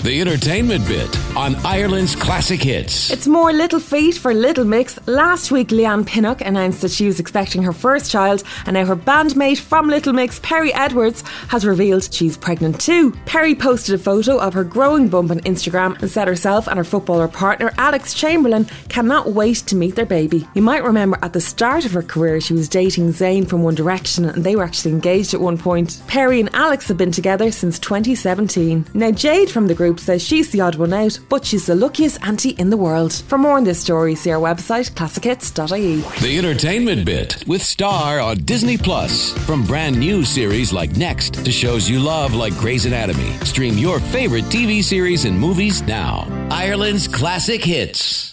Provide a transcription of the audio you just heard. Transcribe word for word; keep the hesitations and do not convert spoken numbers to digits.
The entertainment bit on Ireland's Classic Hits. It's more Little Feat for Little Mix. Last week, Leanne Pinnock announced that she was expecting her first child, and now her bandmate from Little Mix, Perry Edwards, has revealed she's pregnant too. Perry posted a photo of her growing bump on Instagram and said herself and her footballer partner, Alex Chamberlain, cannot wait to meet their baby. You might remember at the start of her career, she was dating Zayn from One Direction, and they were actually engaged at one point. Perry and Alex have been together since twenty seventeen. Now, Jade from the group says she's the odd one out, but she's the luckiest auntie in the world. For more on this story, see our website, classic hits dot I E. The entertainment bit with Star on Disney Plus. From brand new series like Next to shows you love like Grey's Anatomy. Stream your favorite T V series and movies now. Ireland's Classic Hits.